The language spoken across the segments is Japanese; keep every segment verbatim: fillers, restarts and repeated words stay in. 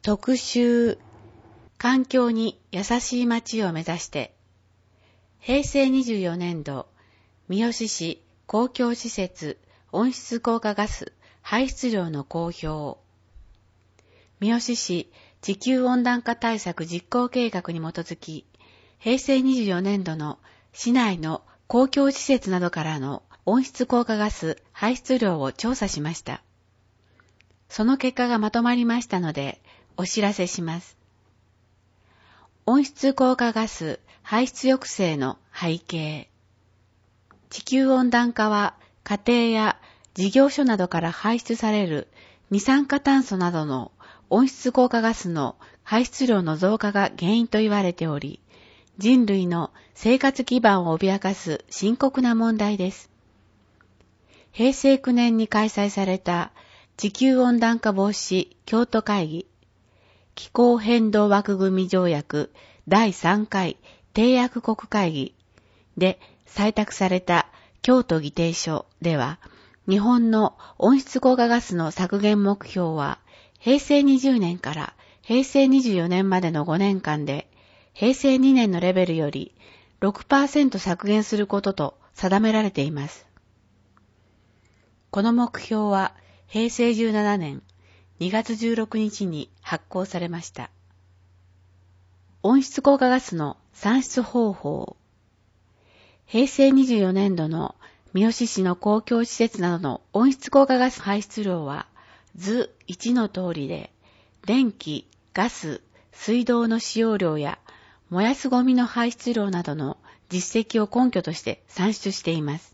特集、環境に優しい街を目指して、へいせいにじゅうよねんど、三好市公共施設温室効果ガス排出量の公表。三好市地球温暖化対策実行計画に基づき、へいせいにじゅうよねんどの市内の公共施設などからの温室効果ガス排出量を調査しました。その結果がまとまりましたので、お知らせします。温室効果ガス排出抑制の背景。地球温暖化は家庭や事業所などから排出される二酸化炭素などの温室効果ガスの排出量の増加が原因と言われており、人類の生活基盤を脅かす深刻な問題です。へいせいきゅうねんに開催された地球温暖化防止京都会議、気候変動枠組条約だいさんかい締約国会議で採択された京都議定書では、日本の温室効果ガスの削減目標は、へいせいにじゅうねんからへいせいにじゅうよねんまでのごねんかんで、へいせいにねんのレベルより ろくパーセント 削減することと定められています。この目標は、へいせいじゅうななねんにがつじゅうろくにちに発行されました。温室効果ガスの算出方法。へいせいにじゅうよねんどの三好市の公共施設などの温室効果ガス排出量は図いちの通りで、電気、ガス、水道の使用量や燃やすゴミの排出量などの実績を根拠として算出しています。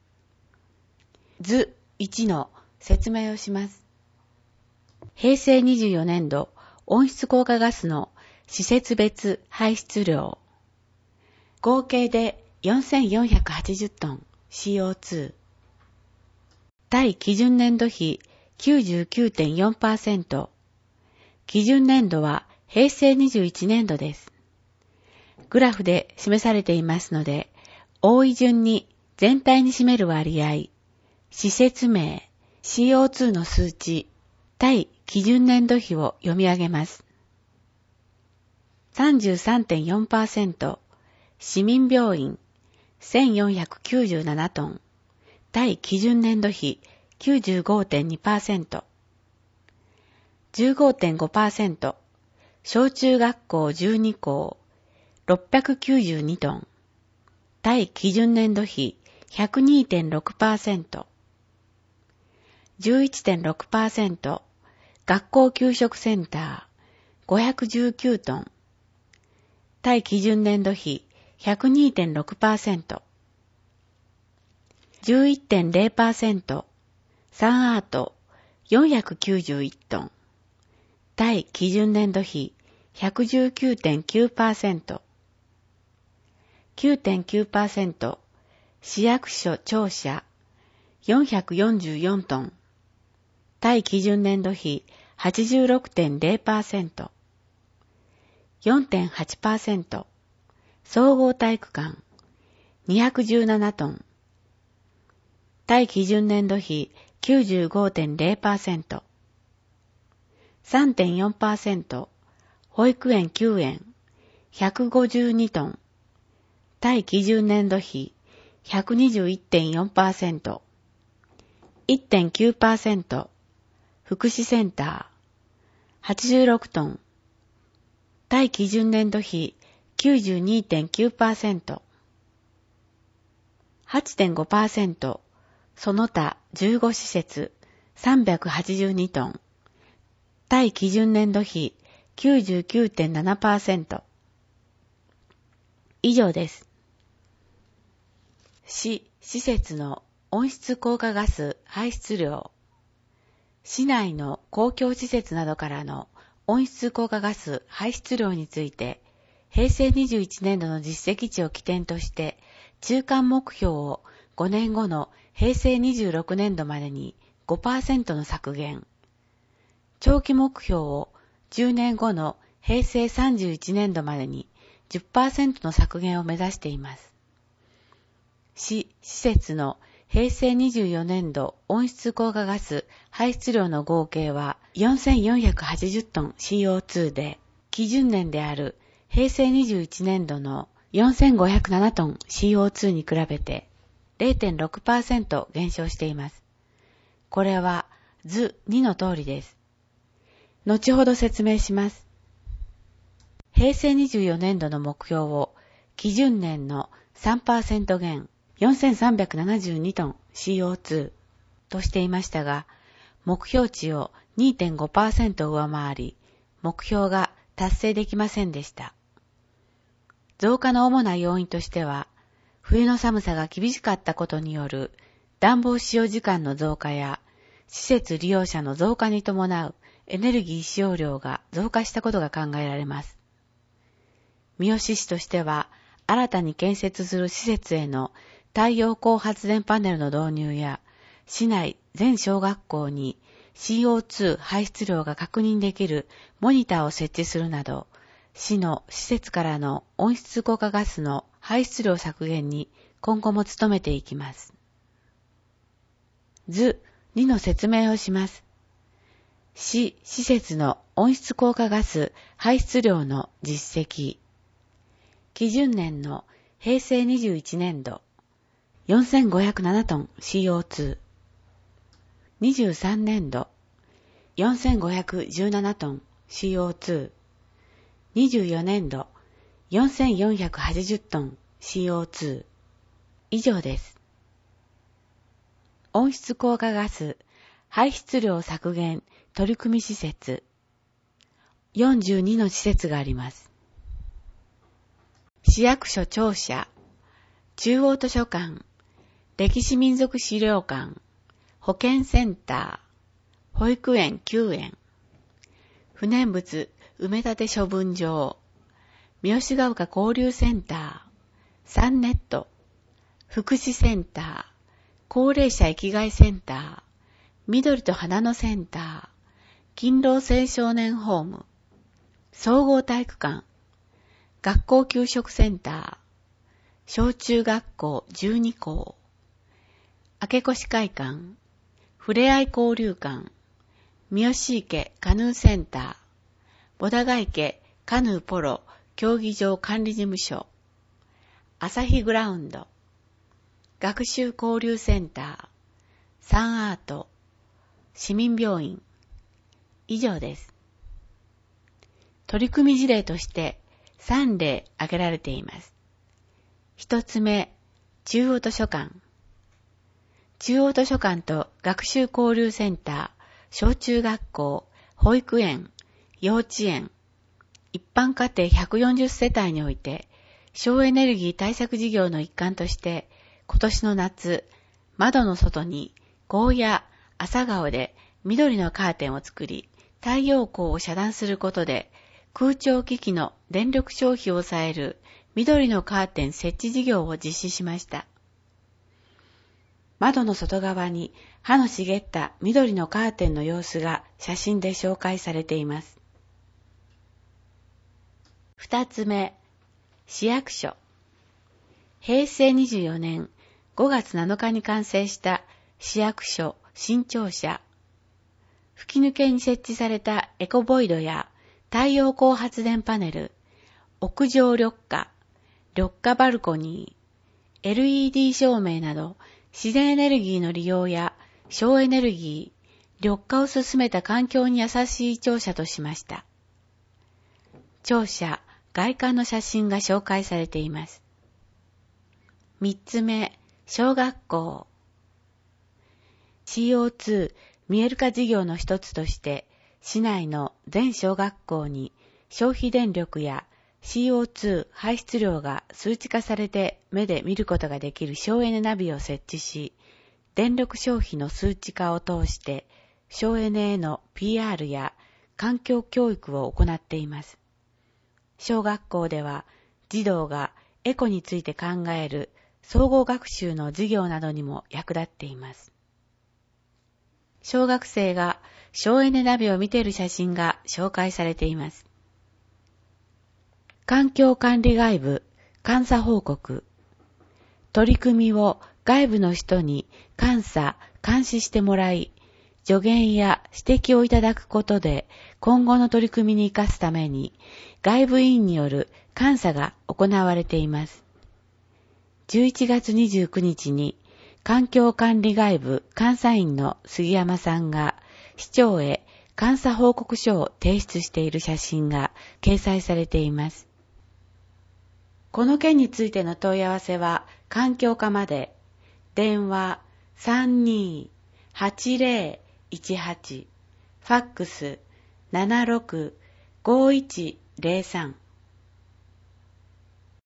図いちの説明をします。へいせいにじゅうよねんど温室効果ガスの施設別排出量。合計でよんせんよんひゃくはちじゅっトン シーオーツー。対基準年度比 きゅうじゅうきゅうてんよんパーセント。基準年度はへいせいにじゅういちねんどです。グラフで示されていますので、多い順に全体に占める割合、施設名、シーオーツー の数値、対基準年度比を読み上げます。さんじゅうさんてんよんパーセント、市民病院、せんよんひゃくきゅうじゅうななトン、対基準年度比 きゅうじゅうごてんにパーセント、じゅうごてんごパーセント、小中学校じゅうにこう、ろっぴゃくきゅうじゅうにトン、対基準年度比 ひゃくにてんろくパーセント、じゅういちてんろくパーセント、学校給食センターごひゃくじゅうきゅうトン、対基準年度比 ひゃくにてんろくパーセント、じゅういってんれいパーセント、サンアートよんひゃくきゅうじゅういちトン、対基準年度比 ひゃくじゅうきゅうてんきゅうパーセント、きゅうてんきゅうパーセント、市役所庁舎よんひゃくよんじゅうよんトン、対基準年度比 はちじゅうろくてんれいパーセント、よんてんはちパーセント、総合体育館にひゃくじゅうななトン、対基準年度比 きゅうじゅうごてんれいパーセント、さんてんよんパーセント、保育園休園ひゃくごじゅうにトン、対基準年度比 ひゃくにじゅういってんよんパーセント、いってんきゅうパーセント、福祉センターはちじゅうろくトン、対基準年度比 きゅうじゅうにてんきゅうパーセント、はちてんごパーセント、その他じゅうご施設さんびゃくはちじゅうにトン、対基準年度比 きゅうじゅうきゅうてんななパーセント。以上です。市・施設の温室効果ガス排出量。市内の公共施設などからの温室効果ガス排出量について、へいせいにじゅういちねんどの実績値を起点として、中間目標をごねんごのへいせいにじゅうろくねんどまでに ごパーセント の削減、長期目標をじゅうねんごのへいせいさんじゅういちねんどまでに じゅっパーセント の削減を目指しています。市・施設の平成にじゅうよねんど温室効果ガス排出量の合計はよんせんよんひゃくはちじゅっトン シーオーツー で、基準年である平成にじゅういちねんどのよんせんごひゃくななトン シーオーツー に比べて れいてんろくパーセント 減少しています。これは図にの通りです。後ほど説明します。平成にじゅうよねんどの目標を基準年の さんパーセント 減よんせんさんびゃくななじゅうにトン シーオーツー としていましたが、目標値を にてんごパーセント 上回り、目標が達成できませんでした。増加の主な要因としては、冬の寒さが厳しかったことによる暖房使用時間の増加や、施設利用者の増加に伴うエネルギー使用量が増加したことが考えられます。三好市としては、新たに建設する施設への太陽光発電パネルの導入や、市内全小学校に シーオーツー 排出量が確認できるモニターを設置するなど、市の施設からの温室効果ガスの排出量削減に今後も努めていきます。図にの説明をします。市・施設の温室効果ガス排出量の実績。基準年の平成にじゅういちねんどよんせんごひゃくななトン シーオーツー。にじゅうさんねんどよんせんごひゃくじゅうななトン シーオーツー。にじゅうよねんどよんせんよんひゃくはちじゅっトン シーオーツー。以上です。温室効果ガス排出量削減取り組み施設。よんじゅうにの施設があります。市役所庁舎、中央図書館、歴史民族資料館、保健センター、保育園きゅうえん、不燃物埋め立て処分場、三好ヶ丘交流センター、サンネット、福祉センター、高齢者生きがいセンター、緑と花のセンター、勤労青少年ホーム、総合体育館、学校給食センター、小中学校じゅうにこう、明越会館、ふれあい交流館、三好池カヌーセンター、ボダガ池カヌーポロ競技場管理事務所、朝日グラウンド、学習交流センター、サンアート、市民病院、以上です。取り組み事例としてさんれい挙げられています。一つ目、中央図書館。中央図書館と学習交流センター、小中学校、保育園、幼稚園、一般家庭ひゃくよんじゅっせたいにおいて、省エネルギー対策事業の一環として、今年の夏、窓の外にゴーヤ、朝顔で緑のカーテンを作り、太陽光を遮断することで、空調機器の電力消費を抑える緑のカーテン設置事業を実施しました。窓の外側に葉の茂った緑のカーテンの様子が写真で紹介されています。二つ目、市役所。平成にじゅうよねんごがつなのかに完成した市役所新庁舎。吹き抜けに設置されたエコボイドや太陽光発電パネル、屋上緑化、緑化バルコニー、エルイーディー 照明など自然エネルギーの利用や省エネルギー、緑化を進めた環境に優しい庁舎としました。庁舎、外観の写真が紹介されています。三つ目、小学校。シーオーツー 見える化事業の一つとして、市内の全小学校に消費電力や シーオーツー 排出量が数値化されて目で見ることができる省エネナビを設置し、電力消費の数値化を通して省エネへの ピーアール や環境教育を行っています。小学校では児童がエコについて考える総合学習の授業などにも役立っています。小学生が省エネナビを見ている写真が紹介されています。環境管理外部監査報告。取り組みを外部の人に監査、監視してもらい、助言や指摘をいただくことで今後の取り組みに生かすために外部委員による監査が行われています。じゅういちがつにじゅうくにちに環境管理外部監査員の杉山さんが市長へ監査報告書を提出している写真が掲載されています。この件についての問い合わせは環境課まで。電話 さんにーはちぜろいちはち、ファックス ななろくごいちぜろさん